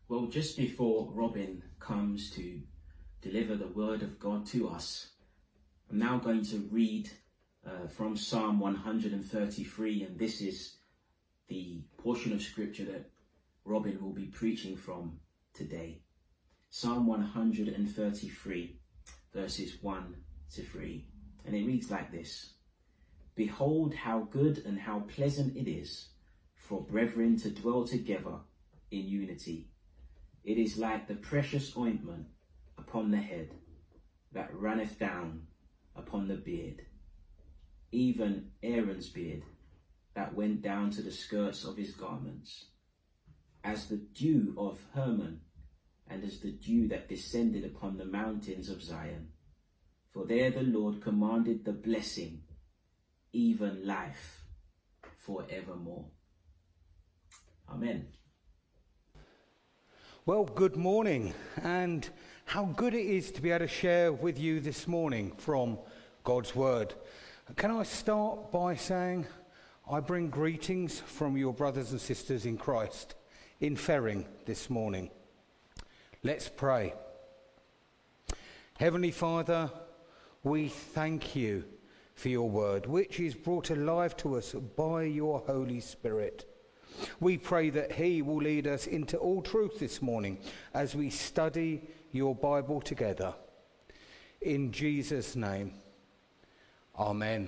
Well, just before Robin comes to deliver the word of God to us, I'm now going to read from Psalm 133, and this is the portion of scripture that Robin will be preaching from today. Psalm 133, verses 1 to 3, and it reads like this. Behold, how good and how pleasant it is for brethren to dwell together in unity. It is like the precious ointment upon the head that runneth down upon the beard, even Aaron's beard that went down to the skirts of his garments, as the dew of Hermon, and as the dew that descended upon the mountains of Zion. For there the Lord commanded the blessing, even life forevermore. Amen. Well, good morning, and how good it is to be able to share with you this morning from God's Word. Can I start by saying I bring greetings from your brothers and sisters in Christ in Ferring this morning. Let's pray. Heavenly Father, we thank you for your Word, which is brought alive to us by your Holy Spirit. We pray that he will lead us into all truth this morning as we study your Bible together. In Jesus' name, amen.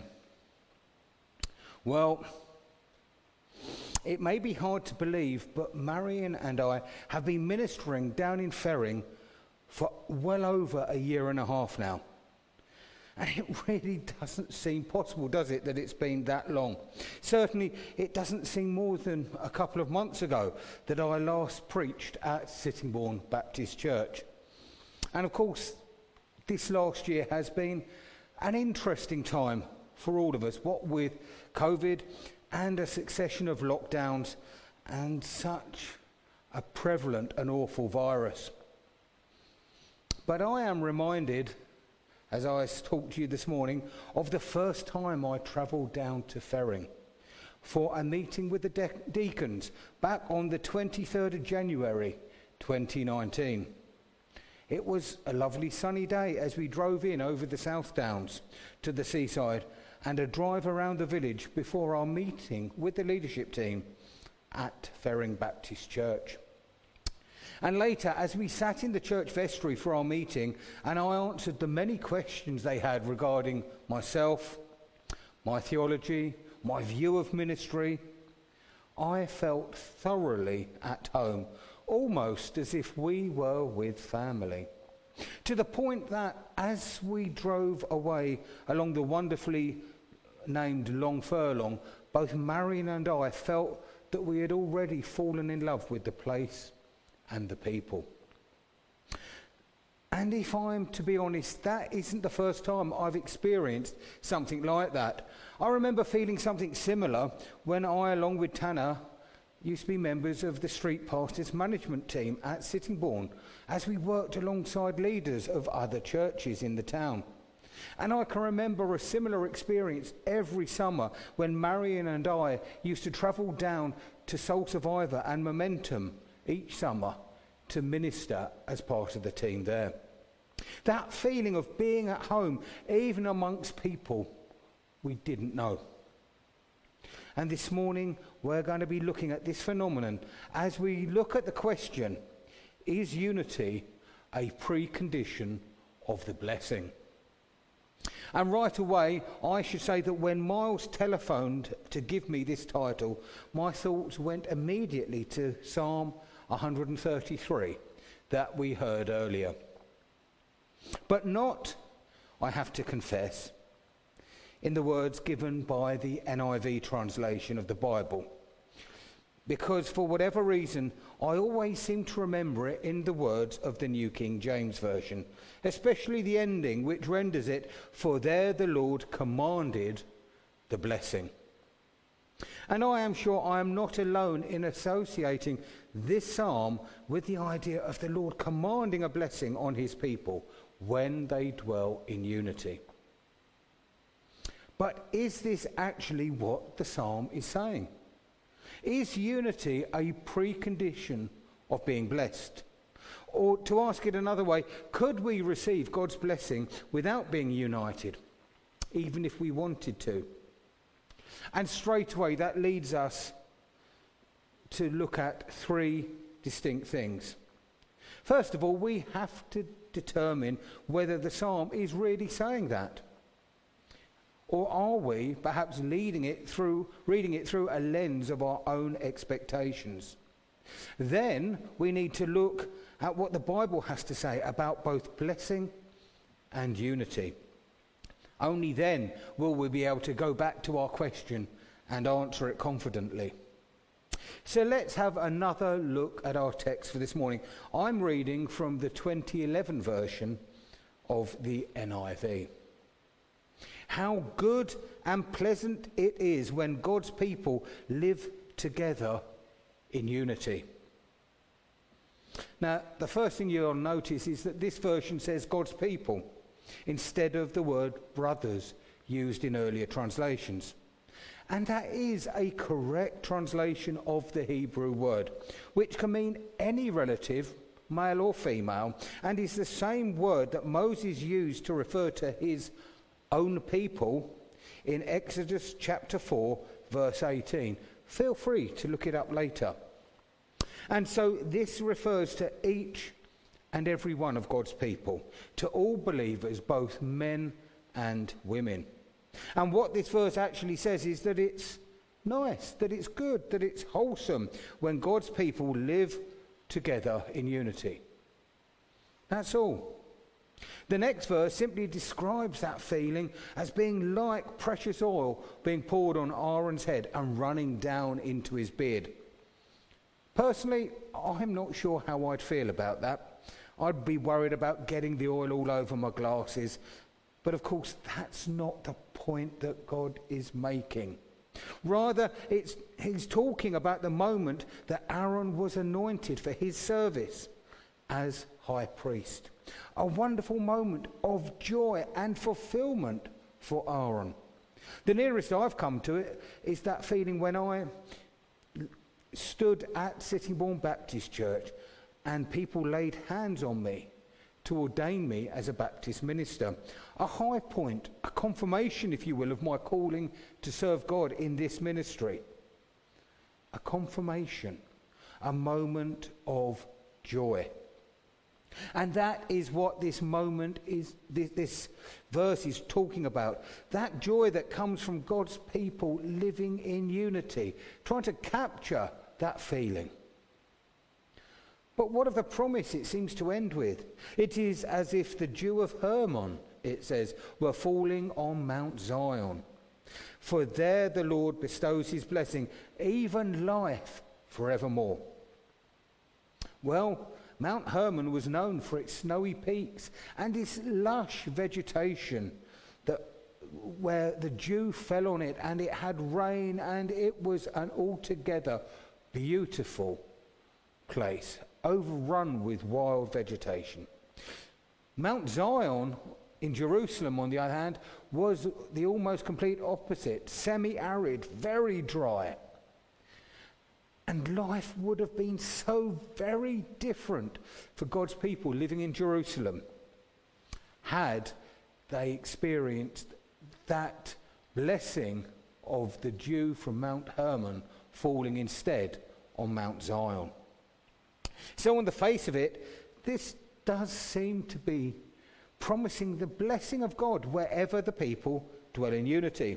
Well, it may be hard to believe, but Marion and I have been ministering down in Ferring for well over a year and a half now. And it really doesn't seem possible, does it, that it's been that long? Certainly, it doesn't seem more than a couple of months ago that I last preached at Sittingbourne Baptist Church. And of course, this last year has been an interesting time for all of us, what with COVID and a succession of lockdowns and such a prevalent and awful virus. But I am reminded, as I talked to you this morning, of the first time I travelled down to Ferring for a meeting with the deacons back on the 23rd of January 2019. It was a lovely sunny day as we drove in over the South Downs to the seaside and a drive around the village before our meeting with the leadership team at Ferring Baptist Church. And later, as we sat in the church vestry for our meeting, and I answered the many questions they had regarding myself, my theology, my view of ministry, I felt thoroughly at home, almost as if we were with family. To the point that as we drove away along the wonderfully named Long Furlong, both Marion and I felt that we had already fallen in love with the place and the people. And if I'm to be honest, that isn't the first time I've experienced something like that. I remember feeling something similar when I, along with Tanner, used to be members of the Street Pastors Management Team at Sittingbourne as we worked alongside leaders of other churches in the town. And I can remember a similar experience every summer when Marion and I used to travel down to Soul Survivor and Momentum each summer to minister as part of the team there. That feeling of being at home, even amongst people we didn't know. And this morning we're going to be looking at this phenomenon as we look at the question, is unity a precondition of the blessing? And right away, I should say that when Miles telephoned to give me this title, my thoughts went immediately to Psalm 133 that we heard earlier. But not, I have to confess, in the words given by the NIV translation of the Bible. Because for whatever reason, I always seem to remember it in the words of the New King James Version, especially the ending which renders it, for there the Lord commanded the blessing. And I am sure I am not alone in associating this psalm with the idea of the Lord commanding a blessing on his people when they dwell in unity. But is this actually what the psalm is saying? Is unity a precondition of being blessed. Or to ask it another way, could we receive God's blessing without being united, even if we wanted to? And straight away that leads us to look at three distinct things. First of all, we have to determine whether the psalm is really saying that. Or are we perhaps reading it through a lens of our own expectations? Then we need to look at what the Bible has to say about both blessing and unity. Only then will we be able to go back to our question and answer it confidently. So let's have another look at our text for this morning. I'm reading from the 2011 version of the NIV. How good and pleasant it is when God's people live together in unity. Now, the first thing you'll notice is that this version says God's people instead of the word brothers used in earlier translations. And that is a correct translation of the Hebrew word, which can mean any relative, male or female, and is the same word that Moses used to refer to his own people in Exodus chapter 4, verse 18. Feel free to look it up later. And so this refers to each and every one of God's people, to all believers, both men and women. And what this verse actually says is that it's nice, that it's good, that it's wholesome when God's people live together in unity. That's all. The next verse simply describes that feeling as being like precious oil being poured on Aaron's head and running down into his beard. Personally, I'm not sure how I'd feel about that. I'd be worried about getting the oil all over my glasses. But of course, that's not the point that God is making. Rather, he's talking about the moment that Aaron was anointed for his service as high priest. A wonderful moment of joy and fulfillment for Aaron. The nearest I've come to it is that feeling when I stood at Sittingbourne Baptist Church and people laid hands on me to ordain me as a Baptist minister. A high point, a confirmation, if you will, of my calling to serve God in this ministry. A confirmation, a moment of joy. And that is what this moment is, this verse is talking about. That joy that comes from God's people living in unity, trying to capture that feeling. But what of the promise it seems to end with? It is as if the dew of Hermon, it says, were falling on Mount Zion. For there the Lord bestows his blessing, even life forevermore. Well, Mount Hermon was known for its snowy peaks and its lush vegetation where the dew fell on it and it had rain, and it was an altogether beautiful place, overrun with wild vegetation. Mount Zion in Jerusalem, on the other hand, was the almost complete opposite, semi-arid, very dry. And life would have been so very different for God's people living in Jerusalem had they experienced that blessing of the dew from Mount Hermon falling instead on Mount Zion. So on the face of it, this does seem to be promising the blessing of God wherever the people dwell in unity.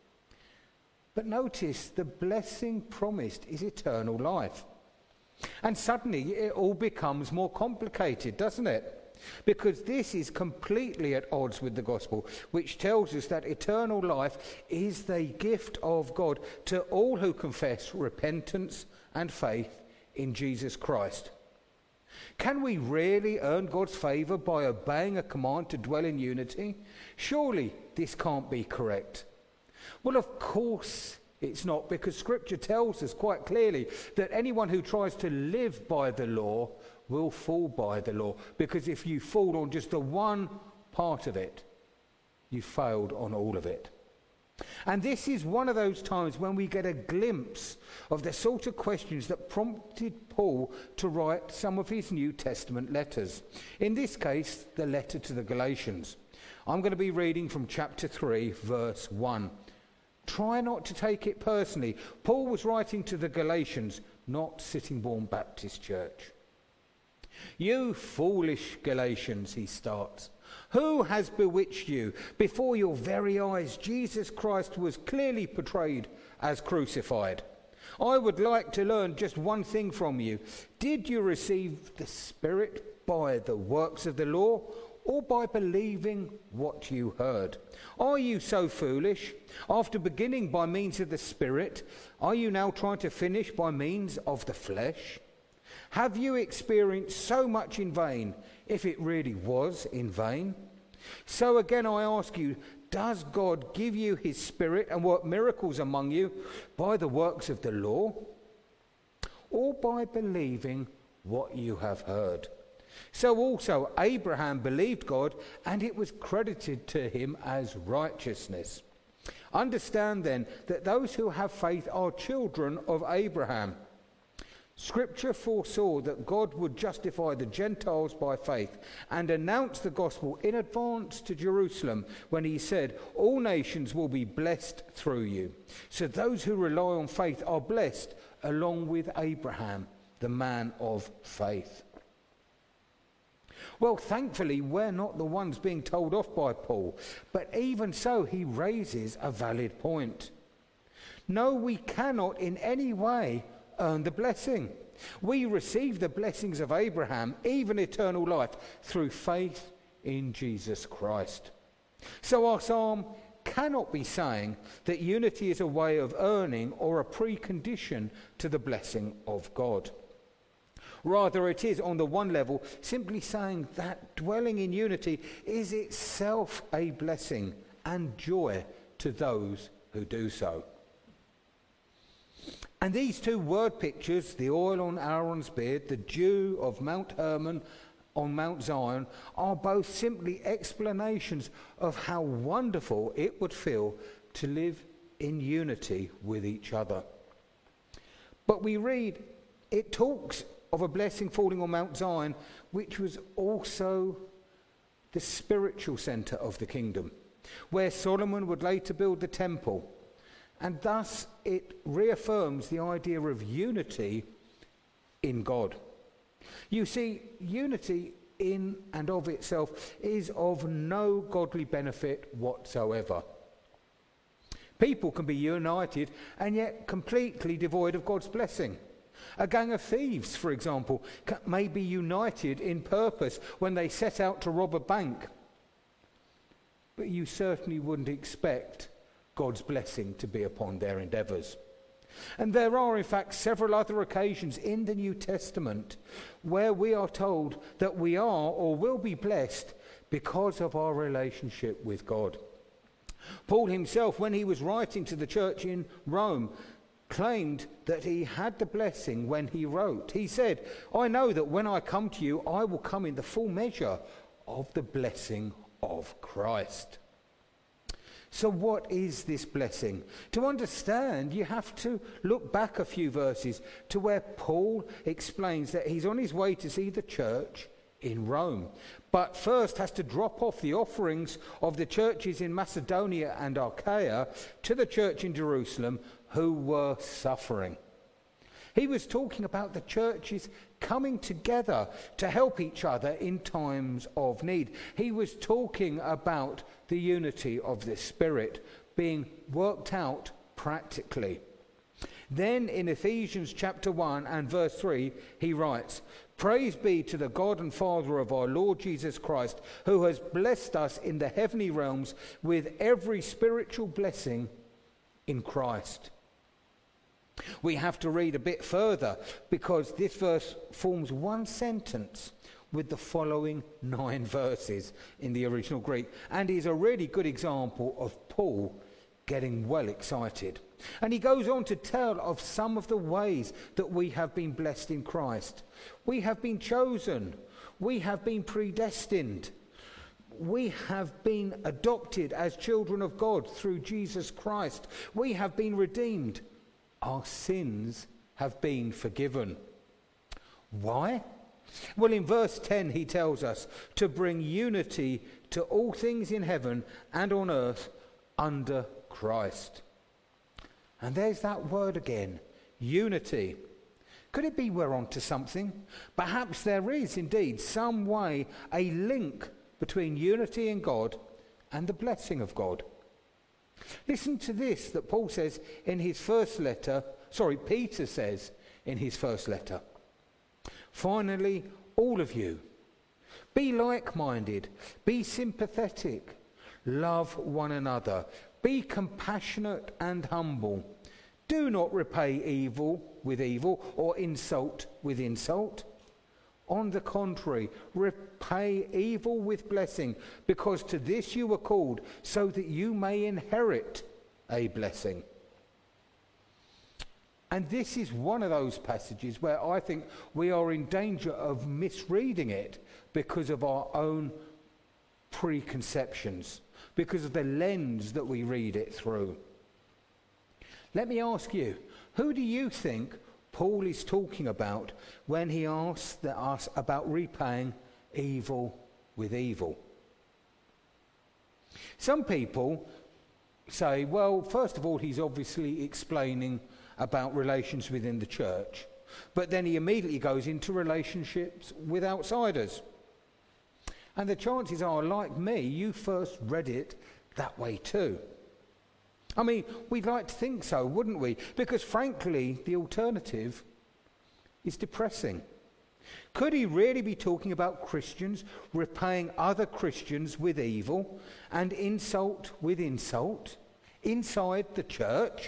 But notice the blessing promised is eternal life. And suddenly it all becomes more complicated, doesn't it? Because this is completely at odds with the gospel, which tells us that eternal life is the gift of God to all who confess repentance and faith in Jesus Christ. Can we really earn God's favour by obeying a command to dwell in unity? Surely this can't be correct. Well, of course it's not, because Scripture tells us quite clearly that anyone who tries to live by the law will fall by the law, because if you fall on just the one part of it, you failed on all of it. And this is one of those times when we get a glimpse of the sort of questions that prompted Paul to write some of his New Testament letters. In this case, the letter to the Galatians. I'm going to be reading from chapter 3, verse 1. Try not to take it personally. Paul was writing to the Galatians, not Sittingbourne Baptist Church. You foolish Galatians, he starts. Who has bewitched you? Before your very eyes, Jesus Christ was clearly portrayed as crucified. I would like to learn just one thing from you. Did you receive the Spirit by the works of the law, or by believing what you heard? Are you so foolish? After beginning by means of the Spirit, are you now trying to finish by means of the flesh? Have you experienced so much in vain, if it really was in vain? So again I ask you, does God give you his Spirit and work miracles among you by the works of the law, or by believing what you have heard? So also Abraham believed God, and it was credited to him as righteousness. Understand then that those who have faith are children of Abraham. Scripture foresaw that God would justify the Gentiles by faith and announce the gospel in advance to Jerusalem when he said, all nations will be blessed through you. So those who rely on faith are blessed along with Abraham, the man of faith. Well, thankfully, we're not the ones being told off by Paul, but even so, he raises a valid point. No, we cannot in any way earn the blessing. We receive the blessings of Abraham, even eternal life, through faith in Jesus Christ. So our psalm cannot be saying that unity is a way of earning or a precondition to the blessing of God. Rather, it is, on the one level, simply saying that dwelling in unity is itself a blessing and joy to those who do so. And these two word pictures, the oil on Aaron's beard, the dew of Mount Hermon on Mount Zion, are both simply explanations of how wonderful it would feel to live in unity with each other. But we read, it talks of a blessing falling on Mount Zion, which was also the spiritual centre of the kingdom, where Solomon would later build the temple. And thus it reaffirms the idea of unity in God. You see, unity in and of itself is of no godly benefit whatsoever. People can be united and yet completely devoid of God's blessing. A gang of thieves, for example, may be united in purpose when they set out to rob a bank. But you certainly wouldn't expect God's blessing to be upon their endeavours. And there are, in fact, several other occasions in the New Testament where we are told that we are or will be blessed because of our relationship with God. Paul himself, when he was writing to the church in Rome, claimed that he had the blessing when he wrote. He said, I know that when I come to you, I will come in the full measure of the blessing of Christ. So what is this blessing? To understand, you have to look back a few verses to where Paul explains that he's on his way to see the church in Rome, but first has to drop off the offerings of the churches in Macedonia and Achaia to the church in Jerusalem who were suffering. He was talking about the churches coming together to help each other in times of need. He was talking about the unity of the Spirit being worked out practically. Then in Ephesians chapter 1 and verse 3, he writes, Praise be to the God and Father of our Lord Jesus Christ, who has blessed us in the heavenly realms with every spiritual blessing in Christ. We have to read a bit further because this verse forms one sentence with the following 9 verses in the original Greek, and is a really good example of Paul getting well excited. And he goes on to tell of some of the ways that we have been blessed in Christ. We have been chosen. We have been predestined. we have been adopted as children of God through Jesus Christ. We have been redeemed. Our sins have been forgiven. Why? Well, in verse 10 he tells us to bring unity to all things in heaven and on earth under Christ. And there's that word again, unity. Could it be we're onto something? Perhaps there is indeed some way, a link between unity in God and the blessing of God. Listen to this that Paul says in his first letter, Peter says in his first letter. Finally, all of you, be like-minded, be sympathetic, love one another, be compassionate and humble. Do not repay evil with evil or insult with insult. On the contrary, repay evil with blessing, because to this you were called, so that you may inherit a blessing. And this is one of those passages where I think we are in danger of misreading it because of our own preconceptions, because of the lens that we read it through. Let me ask you, who do you think Paul is talking about when he asks us about repaying evil with evil? Some people say, well, first of all, he's obviously explaining about relations within the church, but then he immediately goes into relationships with outsiders. And the chances are, like me, you first read it that way too. I mean, we'd like to think so, wouldn't we? Because frankly, the alternative is depressing. Could he really be talking about Christians repaying other Christians with evil and insult with insult inside the church?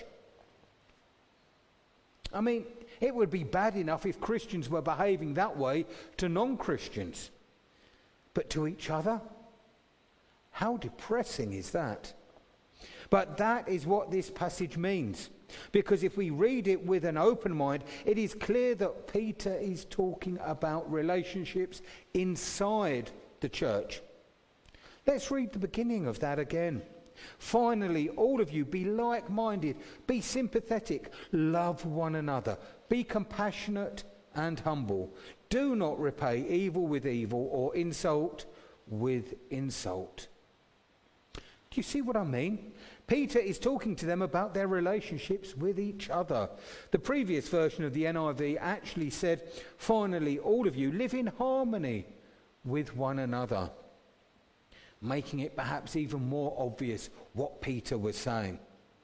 I mean, it would be bad enough if Christians were behaving that way to non-Christians. But to each other? How depressing is that? But that is what this passage means. Because if we read it with an open mind, it is clear that Peter is talking about relationships inside the church. Let's read the beginning of that again. Finally, all of you, be like-minded, be sympathetic, love one another, be compassionate and humble. Do not repay evil with evil or insult with insult. Do you see what I mean? Peter is talking to them about their relationships with each other. The previous version of the NIV actually said, finally, all of you live in harmony with one another, making it perhaps even more obvious what Peter was saying.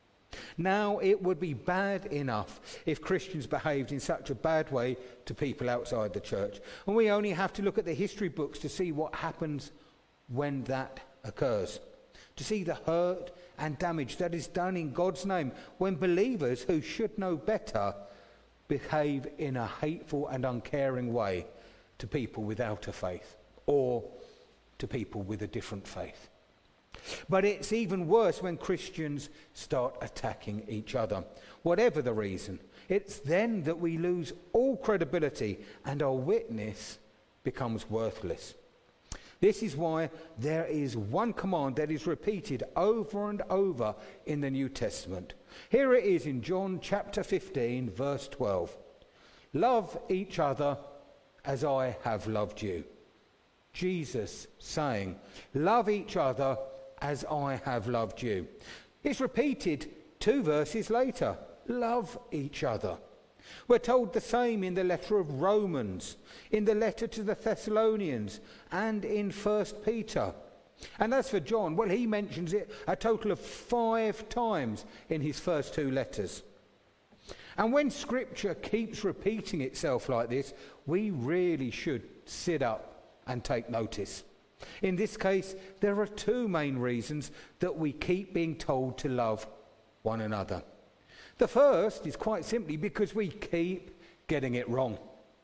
Now, it would be bad enough if Christians behaved in such a bad way to people outside the church. And we only have to look at the history books to see what happens when that occurs. To see the hurt and damage that is done in God's name when believers who should know better behave in a hateful and uncaring way to people without a faith or to people with a different faith. But it's even worse when Christians start attacking each other. Whatever the reason, it's then that we lose all credibility and our witness becomes worthless. This is why there is one command that is repeated over and over in the New Testament. Here it is in John chapter 15, verse 12. Love each other as I have loved you. Jesus saying, love each other as I have loved you. It's repeated 2 verses later. Love each other. We're told the same in the letter of Romans, in the letter to the Thessalonians, and in 1 Peter. And as for John, well, he mentions it a total of 5 times in his first 2 letters. And when Scripture keeps repeating itself like this, we really should sit up and take notice. In this case, there are 2 main reasons that we keep being told to love one another. The first is quite simply because we keep getting it wrong.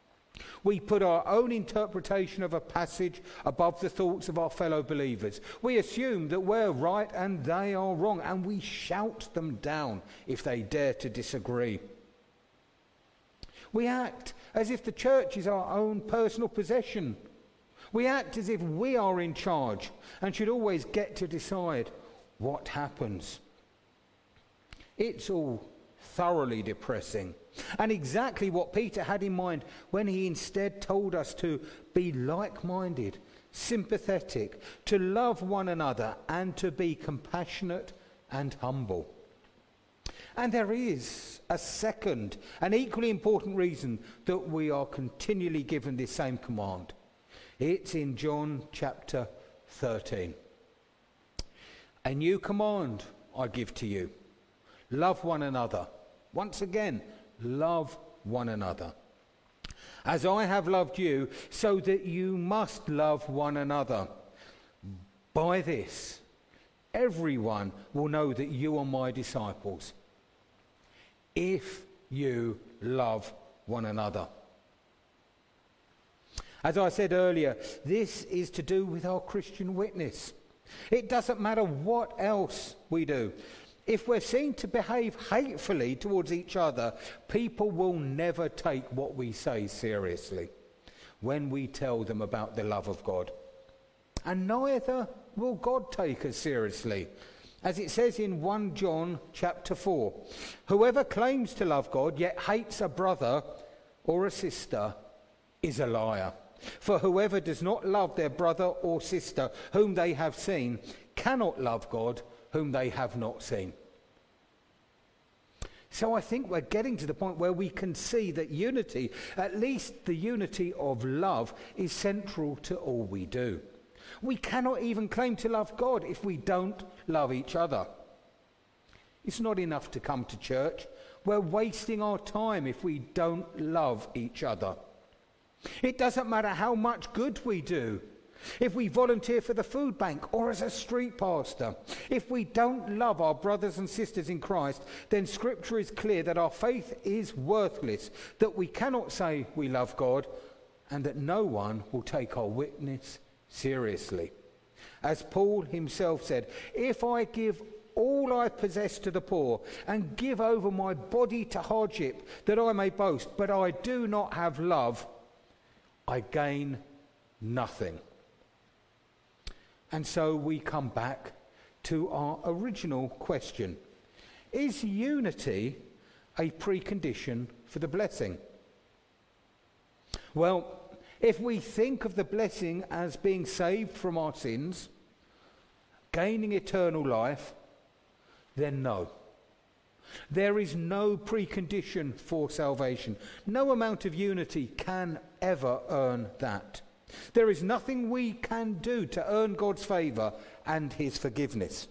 We put our own interpretation of a passage above the thoughts of our fellow believers. We assume that we're right and they are wrong, and we shout them down if they dare to disagree. We act as if the church is our own personal possession, We act as if we are in charge and should always get to decide what happens. It's all thoroughly depressing, and exactly what Peter had in mind when he instead told us to be like-minded, sympathetic, to love one another, and to be compassionate and humble. And there is a second and equally important reason that we are continually given this same command. It's in John chapter 13. A new command I give to you. Love one another. Once again, love one another. As I have loved you, so that you must love one another. By this, everyone will know that you are my disciples, if you love one another. As I said earlier, this is to do with our Christian witness. It doesn't matter what else we do. If we're seen to behave hatefully towards each other, people will never take what we say seriously when we tell them about the love of God. And neither will God take us seriously. As it says in 1 John chapter 4, whoever claims to love God yet hates a brother or a sister is a liar. For whoever does not love their brother or sister whom they have seen cannot love God whom they have not seen. So I think we're getting to the point where we can see that unity, at least the unity of love, is central to all we do. We cannot even claim to love God if we don't love each other. It's not enough to come to church. We're wasting our time if we don't love each other. It doesn't matter how much good we do. If we volunteer for the food bank or as a street pastor, if we don't love our brothers and sisters in Christ, then Scripture is clear that our faith is worthless, that we cannot say we love God, and that no one will take our witness seriously. As Paul himself said, if I give all I possess to the poor and give over my body to hardship that I may boast, but I do not have love, I gain nothing. And so we come back to our original question. Is unity a precondition for the blessing? Well, if we think of the blessing as being saved from our sins, gaining eternal life, then no. There is no precondition for salvation. No amount of unity can ever earn that. There is nothing we can do to earn God's favour and his forgiveness.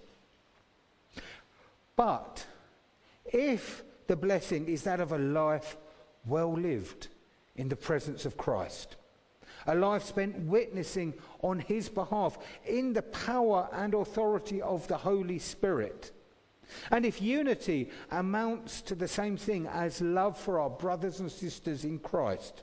But if the blessing is that of a life well lived in the presence of Christ, a life spent witnessing on his behalf in the power and authority of the Holy Spirit, and if unity amounts to the same thing as love for our brothers and sisters in Christ,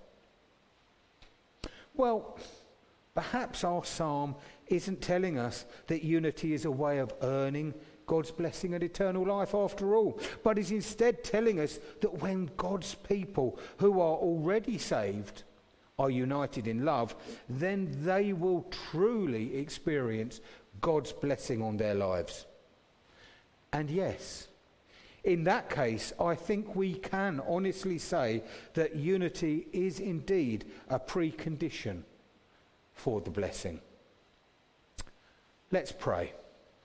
well, perhaps our psalm isn't telling us that unity is a way of earning God's blessing and eternal life after all, but is instead telling us that when God's people who are already saved are united in love, then they will truly experience God's blessing on their lives. And yes, in that case, I think we can honestly say that unity is indeed a precondition for the blessing. Let's pray.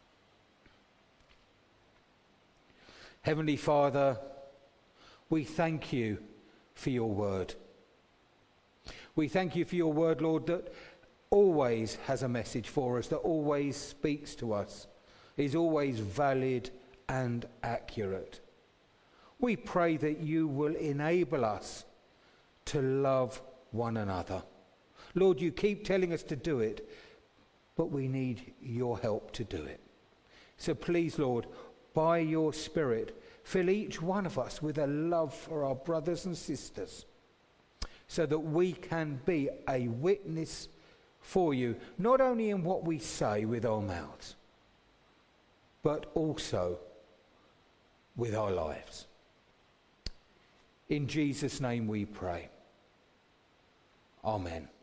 Heavenly Father, we thank you for your word. We thank you for your word, Lord, that always has a message for us, that always speaks to us, is always valid and accurate. We pray that you will enable us to love one another. Lord, you keep telling us to do it, but we need your help to do it. So please, Lord, by your Spirit, fill each one of us with a love for our brothers and sisters, so that we can be a witness for you, not only in what we say with our mouths, but also with our lives. In Jesus' name we pray. Amen.